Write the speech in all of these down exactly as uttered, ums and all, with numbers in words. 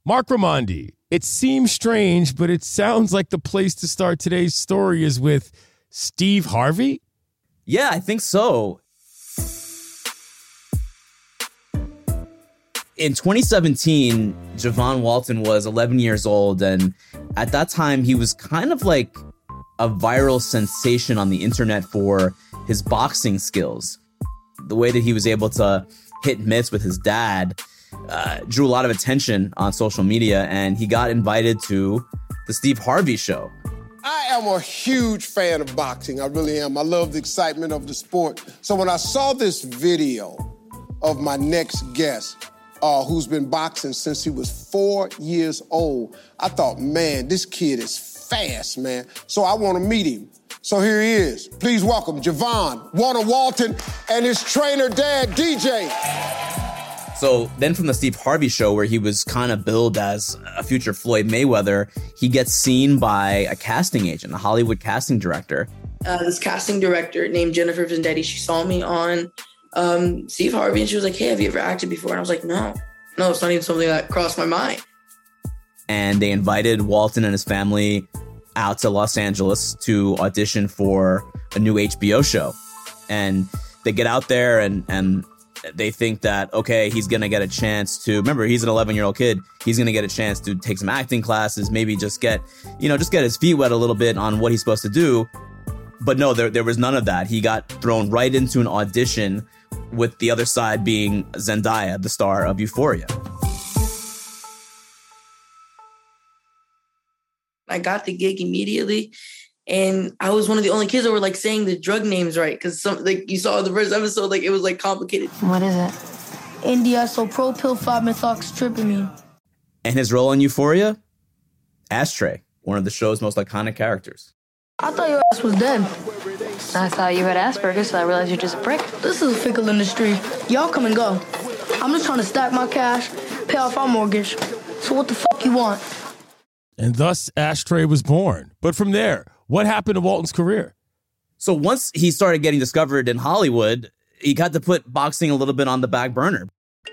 Mark Raimondi, it seems strange, but it sounds like the place to start today's story is with Steve Harvey? Yeah, I think so. In twenty seventeen, Javon Walton was eleven years old, and at that time, he was kind of like a viral sensation on the internet for his boxing skills. The way that he was able to hit mitts with his dad uh, drew a lot of attention on social media, and he got invited to the Steve Harvey show. I am a huge fan of boxing. I really am. I love the excitement of the sport. So when I saw this video of my next guest, uh, who's been boxing since he was four years old, I thought, man, this kid is fast, man. So I want to meet him. So here he is. Please welcome Javon Warner Walton and his trainer dad, D J. So then from the Steve Harvey show, where he was kind of billed as a future Floyd Mayweather, he gets seen by a casting agent, a Hollywood casting director. Uh, this casting director named Jennifer Vendetti, she saw me on um, Steve Harvey, and she was like, hey, have you ever acted before? And I was like, no, no, it's not even something that crossed my mind. And they invited Walton and his family out to Los Angeles to audition for a new H B O show. And they get out there and and they think that, okay, he's going to get a chance to, remember, he's an eleven-year-old kid. He's going to get a chance to take some acting classes, maybe just get, you know, just get his feet wet a little bit on what he's supposed to do. But no, there, there was none of that. He got thrown right into an audition, with the other side being Zendaya, the star of Euphoria. I got the gig immediately. And I was one of the only kids that were like saying the drug names right, because some like you saw the first episode, like it was like complicated. What is it? N-diisopropyl five methoxytryptamine. And his role in Euphoria? Ashtray, one of the show's most iconic characters. I thought your ass was dead. I thought you had Asperger's, so I realized you're just a prick. This is a fickle industry. Y'all come and go. I'm just trying to stack my cash, pay off our mortgage. So what the fuck you want? And thus, Ashtray was born. But from there, what happened to Walton's career? So once he started getting discovered in Hollywood, he got to put boxing a little bit on the back burner.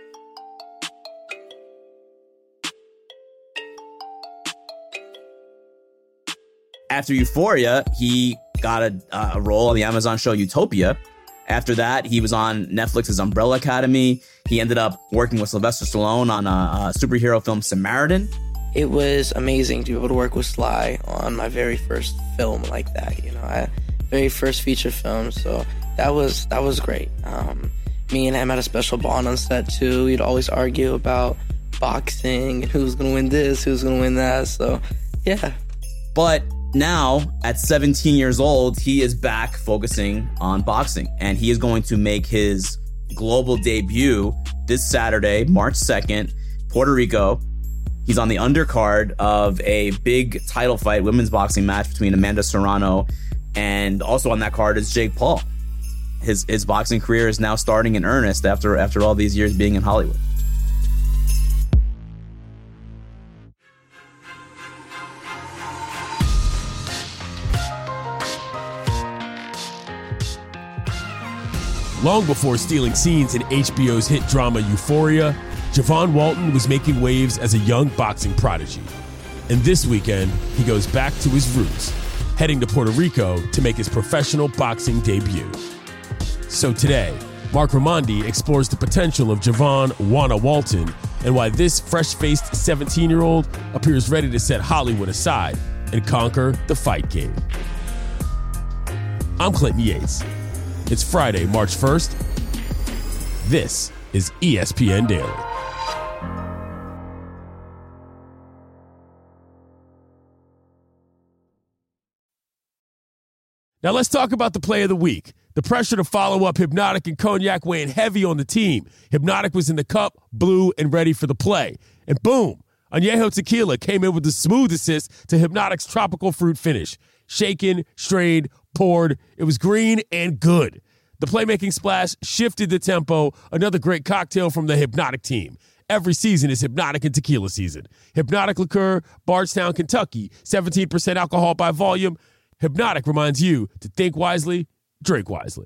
After Euphoria, he got a, uh, a role on the Amazon show Utopia. After that, he was on Netflix's Umbrella Academy. He ended up working with Sylvester Stallone on a, a superhero film, Samaritan. It was amazing to be able to work with Sly on my very first film like that, you know, I, very first feature film. So that was that was great. Um, me and him had a special bond on set too. We'd always argue about boxing and who's gonna win this, who's gonna win that. So yeah. But now at seventeen years old, he is back focusing on boxing, and he is going to make his global debut this Saturday, March second, Puerto Rico. He's on the undercard of a big title fight, women's boxing match between Amanda Serrano, and also on that card is Jake Paul. His his boxing career is now starting in earnest after after all these years being in Hollywood. Long before stealing scenes in H B O's hit drama Euphoria, Javon Walton was making waves as a young boxing prodigy. And this weekend, he goes back to his roots, heading to Puerto Rico to make his professional boxing debut. So today, Mark Raimondi explores the potential of Javon Warner Walton and why this fresh-faced seventeen-year-old appears ready to set Hollywood aside and conquer the fight game. I'm Clinton Yates. It's Friday, March first. This is E S P N Daily. Now let's talk about the play of the week. The pressure to follow up Hypnotic and Cognac weighing heavy on the team. Hypnotic was in the cup, blue, and ready for the play. And boom, Añejo Tequila came in with the smooth assist to Hypnotic's tropical fruit finish. Shaken, strained, poured. It was green and good. The playmaking splash shifted the tempo. Another great cocktail from the Hypnotic team. Every season is Hypnotic and Tequila season. Hypnotic Liqueur, Bardstown, Kentucky. seventeen percent alcohol by volume. Hypnotic reminds you to think wisely, drink wisely.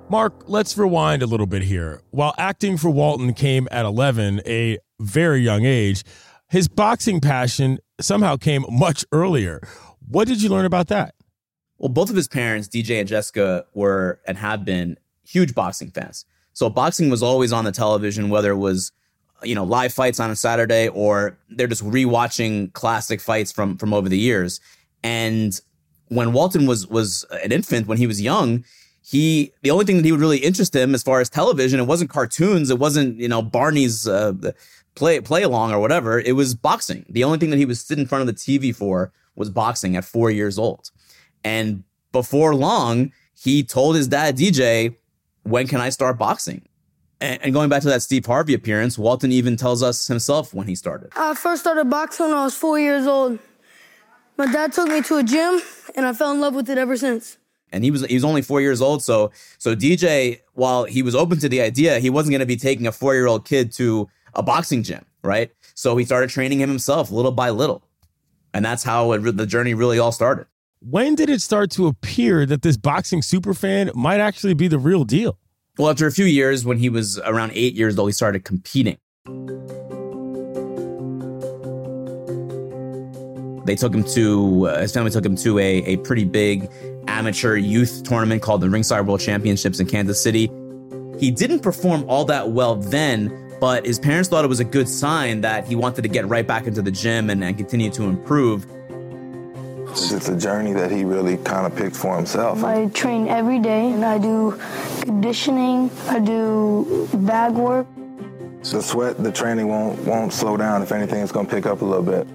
Mark, let's rewind a little bit here. While acting for Walton came at eleven, a very young age, his boxing passion somehow came much earlier. What did you learn about that? Well, both of his parents, D J and Jessica, were and have been huge boxing fans. So boxing was always on the television, whether it was, you know, live fights on a Saturday or they're just rewatching classic fights from, from over the years. And when Walton was was an infant, when he was young, he the only thing that he would really interest him as far as television, it wasn't cartoons, it wasn't, you know, Barney's uh, play play along or whatever. It was boxing. The only thing that he would sit in front of the T V for was boxing at four years old. And before long, he told his dad, D J, when can I start boxing? And, and going back to that Steve Harvey appearance, Walton even tells us himself when he started. I first started boxing when I was four years old. My dad took me to a gym, and I fell in love with it ever since. And he was he was only four years old, so so D J, while he was open to the idea, he wasn't going to be taking a four-year-old kid to a boxing gym, right? So he started training him himself little by little. And that's how it, the journey really all started. When did it start to appear that this boxing superfan might actually be the real deal? Well, after a few years, when he was around eight years old, he started competing. They took him to, uh, his family took him to a, a pretty big amateur youth tournament called the Ringside World Championships in Kansas City. He didn't perform all that well then, but his parents thought it was a good sign that he wanted to get right back into the gym and, and continue to improve. It's just a journey that he really kind of picked for himself. I train every day, and I do conditioning, I do bag work. The sweat, the training won't won't slow down. If anything, it's going to pick up a little bit.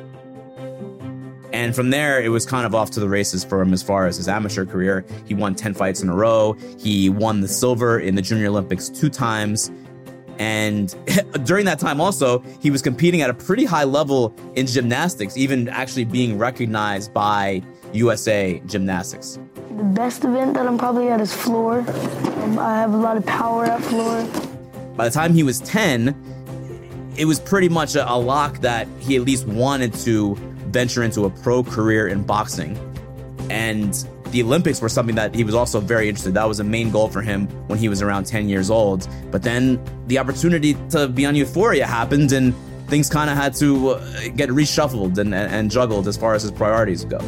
And from there, it was kind of off to the races for him as far as his amateur career. He won ten fights in a row. He won the silver in the Junior Olympics two times. And during that time also, he was competing at a pretty high level in gymnastics, even actually being recognized by U S A Gymnastics. The best event that I'm probably at is floor. Um, I have a lot of power at floor. By the time he was ten, it was pretty much a, a lock that he at least wanted to venture into a pro career in boxing. And the Olympics were something that he was also very interested in. That was a main goal for him when he was around ten years old. But then the opportunity to be on Euphoria happened, and things kind of had to uh, get reshuffled and, and juggled as far as his priorities go.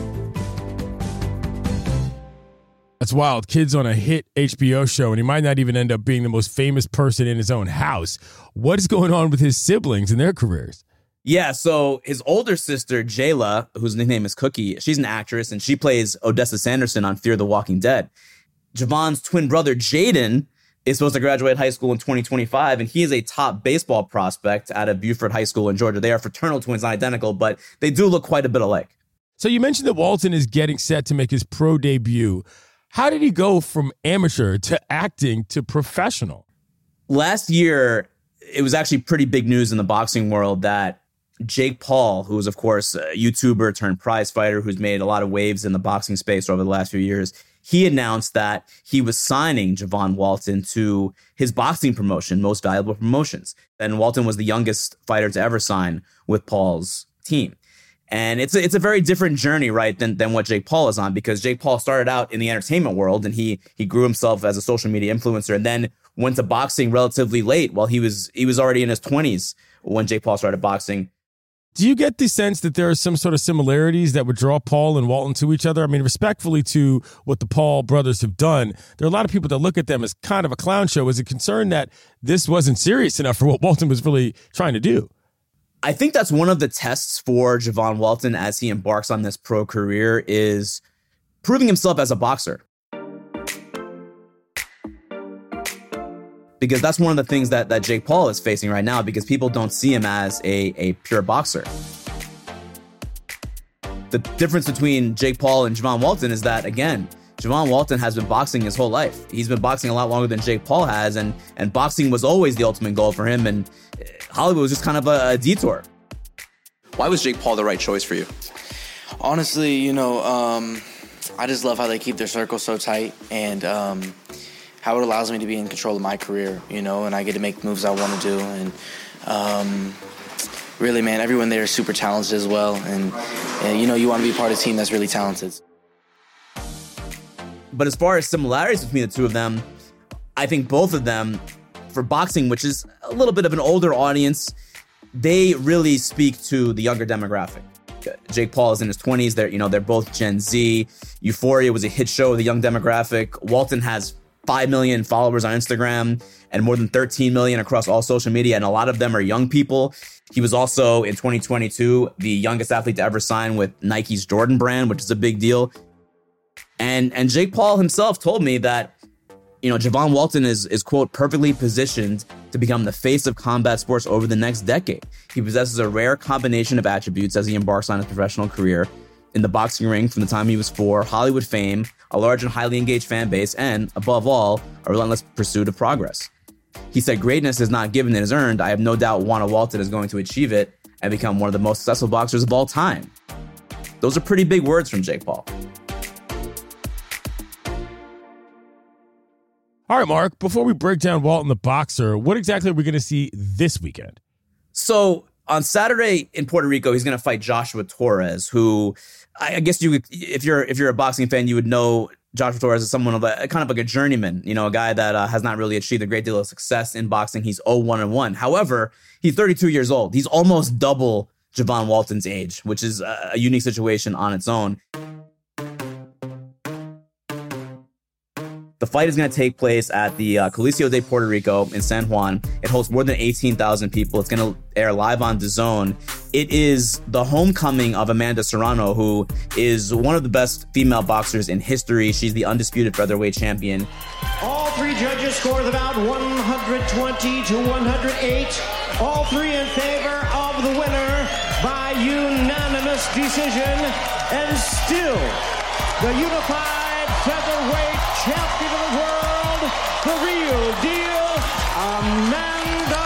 That's wild. Kid's on a hit H B O show, and he might not even end up being the most famous person in his own house. What is going on with his siblings and their careers? Yeah, so his older sister, Jayla, whose nickname is Cookie, she's an actress, and she plays Odessa Sanderson on Fear the Walking Dead. Javon's twin brother, Jaden, is supposed to graduate high school in twenty twenty-five, and he is a top baseball prospect out of Buford High School in Georgia. They are fraternal twins, not identical, but they do look quite a bit alike. So you mentioned that Walton is getting set to make his pro debut. How did he go from amateur to acting to professional? Last year, it was actually pretty big news in the boxing world that Jake Paul, who is, of course, a YouTuber turned prize fighter who's made a lot of waves in the boxing space over the last few years, he announced that he was signing Javon Walton to his boxing promotion, Most Valuable Promotions. And Walton was the youngest fighter to ever sign with Paul's team. And it's a, it's a very different journey, right, than, than what Jake Paul is on, because Jake Paul started out in the entertainment world and he he grew himself as a social media influencer and then went to boxing relatively late while he was he was already in his twenties when Jake Paul started boxing. Do you get the sense that there are some sort of similarities that would draw Paul and Walton to each other? I mean, respectfully to what the Paul brothers have done, there are a lot of people that look at them as kind of a clown show. Is it concerned that this wasn't serious enough for what Walton was really trying to do? I think that's one of the tests for Javon Walton as he embarks on this pro career is proving himself as a boxer. Because that's one of the things that, that Jake Paul is facing right now, because people don't see him as a, a pure boxer. The difference between Jake Paul and Javon Walton is that, again, Javon Walton has been boxing his whole life. He's been boxing a lot longer than Jake Paul has, and, and boxing was always the ultimate goal for him, and Hollywood was just kind of a, a detour. Why was Jake Paul the right choice for you? Honestly, you know, um, I just love how they keep their circle so tight, and um, how it allows me to be in control of my career, you know, and I get to make moves I want to do. And um, really, man, everyone there is super talented as well. And, and, you know, you want to be part of a team that's really talented. But as far as similarities between the two of them, I think both of them, for boxing, which is a little bit of an older audience, they really speak to the younger demographic. Jake Paul is in his twenties. They're, you know, they're both Gen Z. Euphoria was a hit show of the young demographic. Walton has five million followers on Instagram and more than thirteen million across all social media, and a lot of them are young people. He was also, in twenty twenty-two, the youngest athlete to ever sign with Nike's Jordan brand, which is a big deal. And and Jake Paul himself told me that, you know, Javon Walton is, is, quote, perfectly positioned to become the face of combat sports over the next decade. He possesses a rare combination of attributes as he embarks on his professional career in the boxing ring from the time he was four, Hollywood fame, a large and highly engaged fan base, and, above all, a relentless pursuit of progress. He said, greatness is not given, it is earned. I have no doubt Juan Walton is going to achieve it and become one of the most successful boxers of all time. Those are pretty big words from Jake Paul. All right, Mark, before we break down Walton the boxer, what exactly are we going to see this weekend? So on Saturday in Puerto Rico, he's going to fight Joshua Torres, who I guess you, if you're if you're a boxing fan, you would know Joshua Torres is someone of a kind of like a journeyman, you know, a guy that uh, has not really achieved a great deal of success in boxing. He's oh one and one. However, he's thirty-two years old. He's almost double Javon Walton's age, which is a, a unique situation on its own. The fight is going to take place at the uh, Coliseo de Puerto Rico in San Juan. It hosts more than eighteen thousand people. It's going to air live on DAZN. It is the homecoming of Amanda Serrano, who is one of the best female boxers in history. She's the undisputed featherweight champion. All three judges scored about one hundred twenty to one hundred eight. All three in favor of the winner by unanimous decision. And still, the unified featherweight champion of the world, the real deal, Amanda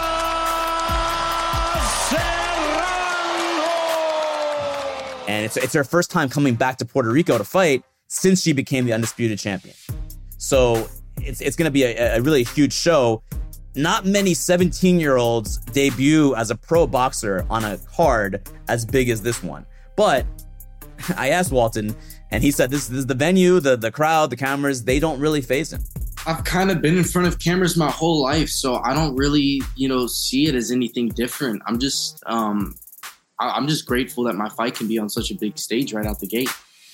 Serrano. And it's, it's her first time coming back to Puerto Rico to fight since she became the undisputed champion. So it's, it's going to be a, a really huge show. Not many seventeen-year-olds debut as a pro boxer on a card as big as this one. But I asked Walton, and he said this, this is the venue, the, the crowd, the cameras, they don't really faze him. I've kind of been in front of cameras my whole life, so I don't really, you know, see it as anything different. I'm just, um, I, I'm just grateful that my fight can be on such a big stage right out the gate.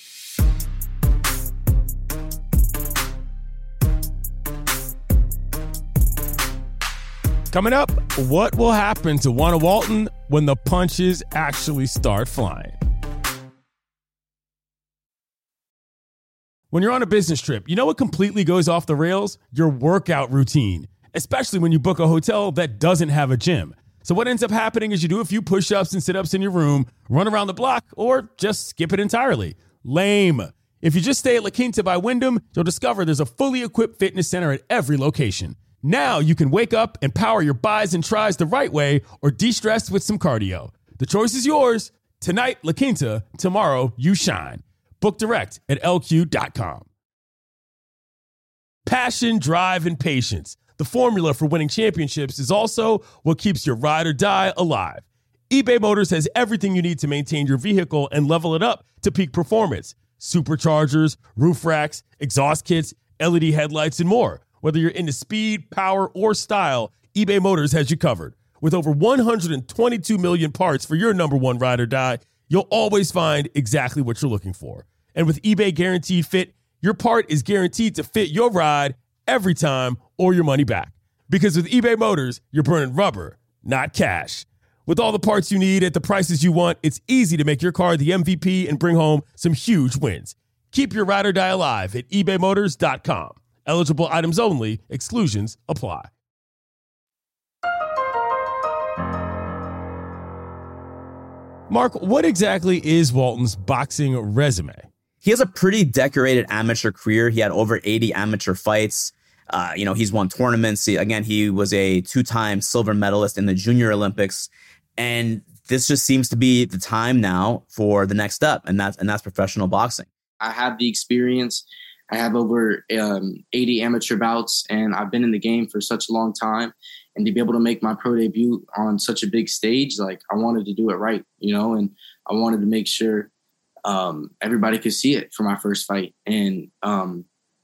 Coming up, what will happen to Juan Walton when the punches actually start flying? When you're on a business trip, you know what completely goes off the rails? Your workout routine, especially when you book a hotel that doesn't have a gym. So what ends up happening is you do a few push-ups and sit-ups in your room, run around the block, or just skip it entirely. Lame. If you just stay at La Quinta by Wyndham, you'll discover there's a fully equipped fitness center at every location. Now you can wake up and power your buys and tries the right way or de-stress with some cardio. The choice is yours. Tonight, La Quinta. Tomorrow, you shine. Book direct at L Q dot com. Passion, drive, and patience. The formula for winning championships is also what keeps your ride or die alive. eBay Motors has everything you need to maintain your vehicle and level it up to peak performance. Superchargers, roof racks, exhaust kits, L E D headlights, and more. Whether you're into speed, power, or style, eBay Motors has you covered. With over one hundred twenty-two million parts for your number one ride or die, you'll always find exactly what you're looking for. And with eBay Guaranteed Fit, your part is guaranteed to fit your ride every time or your money back. Because with eBay Motors, you're burning rubber, not cash. With all the parts you need at the prices you want, it's easy to make your car the M V P and bring home some huge wins. Keep your ride or die alive at ebay motors dot com. Eligible items only. Exclusions apply. Mark, what exactly is Walton's boxing resume? He has a pretty decorated amateur career. He had over eighty amateur fights. Uh, you know, he's won tournaments. He, again, he was a two-time silver medalist in the Junior Olympics. And this just seems to be the time now for the next step, and that's, and that's professional boxing. I have the experience. I have over um, eighty amateur bouts, and I've been in the game for such a long time. And to be able to make my pro debut on such a big stage, like, I wanted to do it right, you know, and I wanted to make sure um, everybody could see it for my first fight. And um,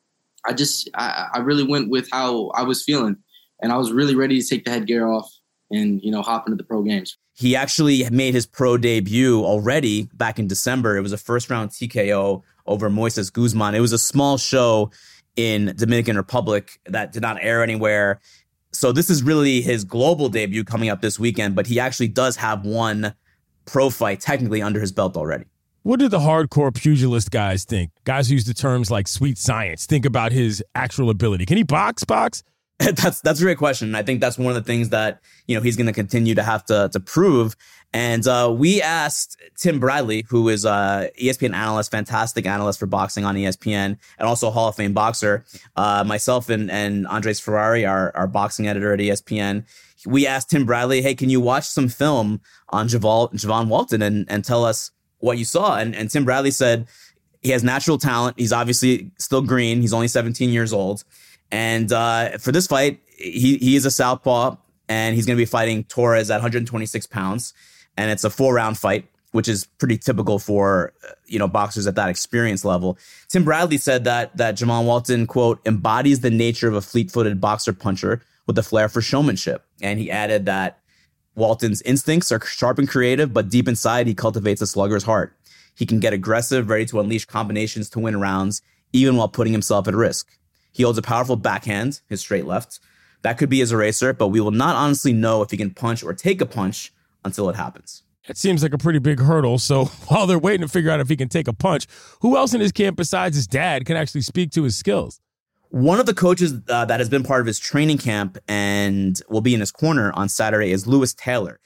I just, I, I really went with how I was feeling. And I was really ready to take the headgear off and, you know, hop into the pro games. He actually made his pro debut already back in December. It was a first round T K O over Moises Guzman. It was a small show in Dominican Republic that did not air anywhere. So this is really his global debut coming up this weekend, but he actually does have one pro fight technically under his belt already. What do the hardcore pugilist guys think? Guys who use the terms like sweet science think about his actual ability. Can he box, box? That's that's a great question. I think that's one of the things that, you know, he's going to continue to have to to prove. And uh, we asked Tim Bradley, who is a E S P N analyst, fantastic analyst for boxing on E S P N, and also a Hall of Fame boxer. Uh, myself and, and Andres Ferrari, our, our boxing editor at E S P N, we asked Tim Bradley, hey, can you watch some film on Javal, Javon Walton and, and tell us what you saw? And, and Tim Bradley said he has natural talent. He's obviously still green. He's only seventeen years old. And uh, for this fight, he he is a southpaw, and he's going to be fighting Torres at one twenty-six pounds. And it's a four-round fight, which is pretty typical for, you know, boxers at that experience level. Tim Bradley said that that Javon Walton, quote, embodies the nature of a fleet-footed boxer puncher with a flair for showmanship. And he added that Walton's instincts are sharp and creative, but deep inside, he cultivates a slugger's heart. He can get aggressive, ready to unleash combinations to win rounds, even while putting himself at risk. He holds a powerful backhand, his straight left. That could be his eraser, but we will not honestly know if he can punch or take a punch until it happens. It seems like a pretty big hurdle. So while they're waiting to figure out if he can take a punch, who else in his camp besides his dad can actually speak to his skills? One of the coaches uh, that has been part of his training camp and will be in his corner on Saturday is Lewis Taylor.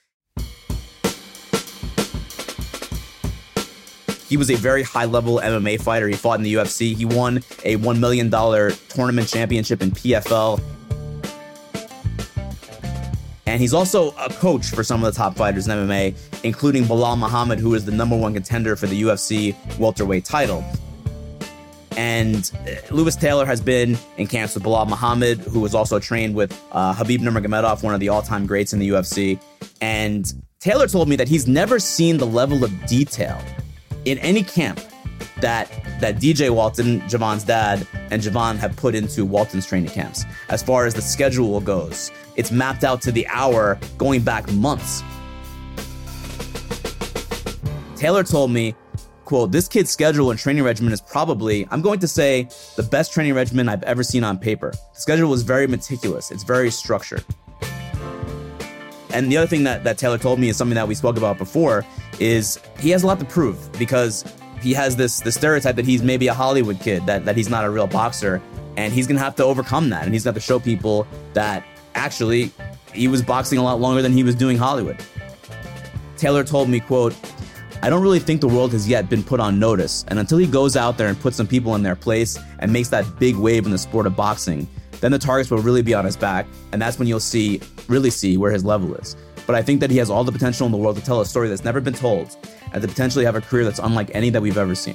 He was a very high-level M M A fighter. He fought in the U F C. He won a one million dollars tournament championship in P F L. And he's also a coach for some of the top fighters in M M A, including Belal Muhammad, who is the number one contender for the U F C welterweight title. And Lewis Taylor has been in camps with Belal Muhammad, who was also trained with uh, Khabib Nurmagomedov, one of the all-time greats in the U F C. And Taylor told me that he's never seen the level of detail in any camp that that D J Walton, Javon's dad, and Javon have put into Walton's training camps. As far as the schedule goes, it's mapped out to the hour, going back months. Taylor told me, quote, this kid's schedule and training regimen is probably, I'm going to say, the best training regimen I've ever seen on paper. The schedule is very meticulous. It's very structured. And the other thing that, that Taylor told me is something that we spoke about before, is he has a lot to prove because he has this, this stereotype that he's maybe a Hollywood kid, that, that he's not a real boxer, and he's going to have to overcome that. And he's going to have to show people that actually he was boxing a lot longer than he was doing Hollywood. Taylor told me, quote, I don't really think the world has yet been put on notice, and until he goes out there and puts some people in their place and makes that big wave in the sport of boxing, then the targets will really be on his back, and that's when you'll see, really see where his level is. But I think that he has all the potential in the world to tell a story that's never been told, and to potentially have a career that's unlike any that we've ever seen.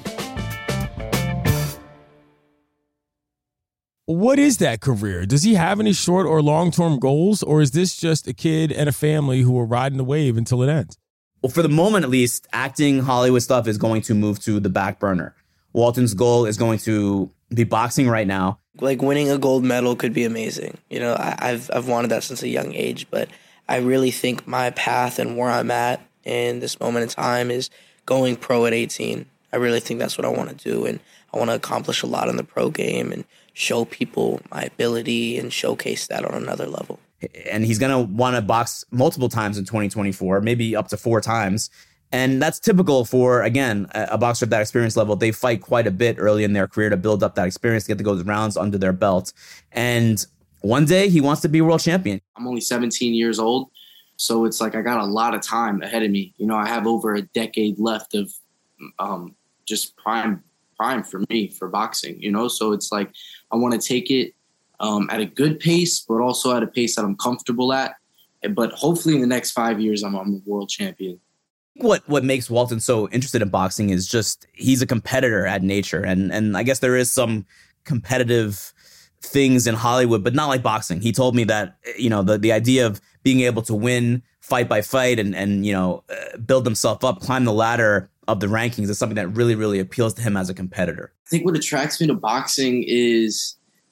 What is that career? Does he have any short or long-term goals, or is this just a kid and a family who are riding the wave until it ends? Well, for the moment, at least, acting, Hollywood stuff is going to move to the back burner. Walton's goal is going to be boxing right now. Like winning a gold medal could be amazing. You know, I, I've I've wanted that since a young age, but I really think my path and where I'm at in this moment in time is going pro at eighteen. I really think that's what I want to do, and I want to accomplish a lot in the pro game and show people my ability and showcase that on another level. And he's going to want to box multiple times in twenty twenty-four, maybe up to four times. And that's typical for, again, a boxer of that experience level. They fight quite a bit early in their career to build up that experience, to get to go rounds under their belt. And one day he wants to be world champion. I'm only seventeen years old, so it's like I got a lot of time ahead of me. You know, I have over a decade left of um, just prime prime for me for boxing, you know? So it's like I want to take it um, at a good pace, but also at a pace that I'm comfortable at. But hopefully in the next five years, I'm, I'm a world champion. What what makes Walton so interested in boxing is just he's a competitor at nature. And and I guess there is some competitive things in Hollywood, but not like boxing. He told me that, you know, the, the idea of being able to win fight by fight and, and you know, uh, build himself up, climb the ladder of the rankings is something that really, really appeals to him as a competitor. I think what attracts me to boxing is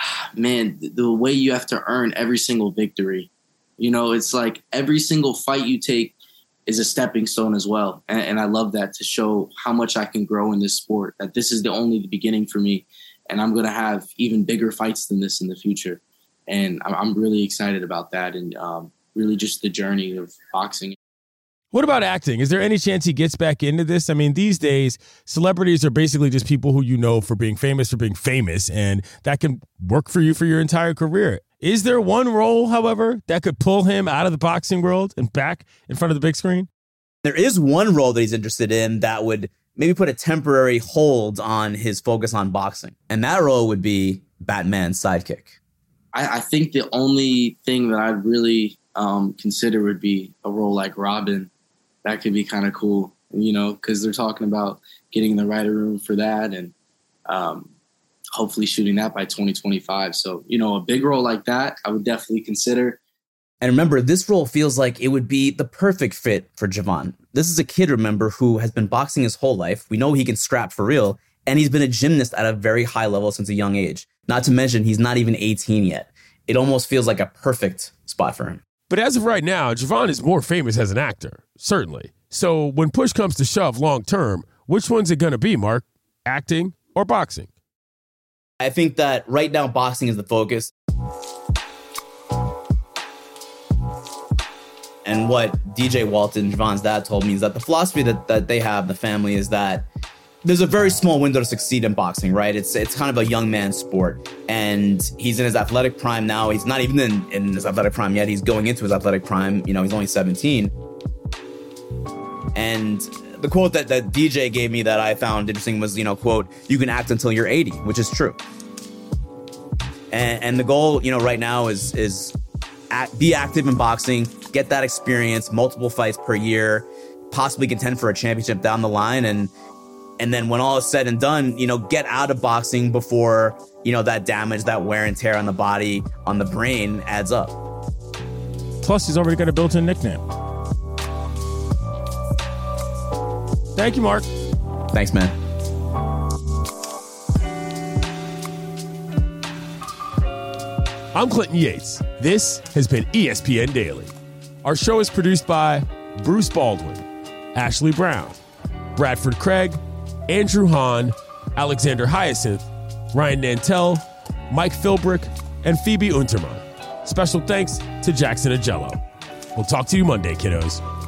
man, the way you have to earn every single victory. You know, it's like every single fight you take is a stepping stone as well. And, and I love that, to show how much I can grow in this sport, that this is the only the beginning for me. And I'm going to have even bigger fights than this in the future. And I'm, I'm really excited about that. And um, really just the journey of boxing. What about acting? Is there any chance he gets back into this? I mean, these days, celebrities are basically just people who you know for being famous for being famous, and that can work for you for your entire career. Is there one role, however, that could pull him out of the boxing world and back in front of the big screen? There is one role that he's interested in that would maybe put a temporary hold on his focus on boxing. And that role would be Batman's sidekick. I, I think the only thing that I'd really um, consider would be a role like Robin. That could be kind of cool, you know, because they're talking about getting the writer room for that and um, hopefully shooting that by twenty twenty-five. So, you know, a big role like that, I would definitely consider. And remember, this role feels like it would be the perfect fit for Javan. This is a kid, remember, who has been boxing his whole life. We know he can scrap for real, and he's been a gymnast at a very high level since a young age. Not to mention, he's not even eighteen yet. It almost feels like a perfect spot for him. But as of right now, Javan is more famous as an actor, certainly. So when push comes to shove long term, which one's it going to be, Mark? Acting or boxing? I think that right now boxing is the focus. And what D J Walton, Javan's dad, told me is that the philosophy that, that they have, the family, is that there's a very small window to succeed in boxing, right? It's it's kind of a young man's sport. And he's in his athletic prime now. He's not even in, in his athletic prime yet. He's going into his athletic prime. You know, he's only seventeen. And the quote that, that D J gave me that I found interesting was, you know, quote, "You can act until you're eighty," which is true. And, and the goal, you know, right now is is act, be active in boxing, get that experience, multiple fights per year, possibly contend for a championship down the line. And And then when all is said and done, you know, get out of boxing before, you know, that damage, that wear and tear on the body, on the brain adds up. Plus, he's already got a built-in nickname. Thank you, Mark. Thanks, man. I'm Clinton Yates. This has been E S P N Daily. Our show is produced by Bruce Baldwin, Ashley Brown, Bradford Craig, Andrew Hahn, Alexander Hyacinth, Ryan Nantel, Mike Philbrick, and Phoebe Unterman. Special thanks to Jackson Agello. We'll talk to you Monday, kiddos.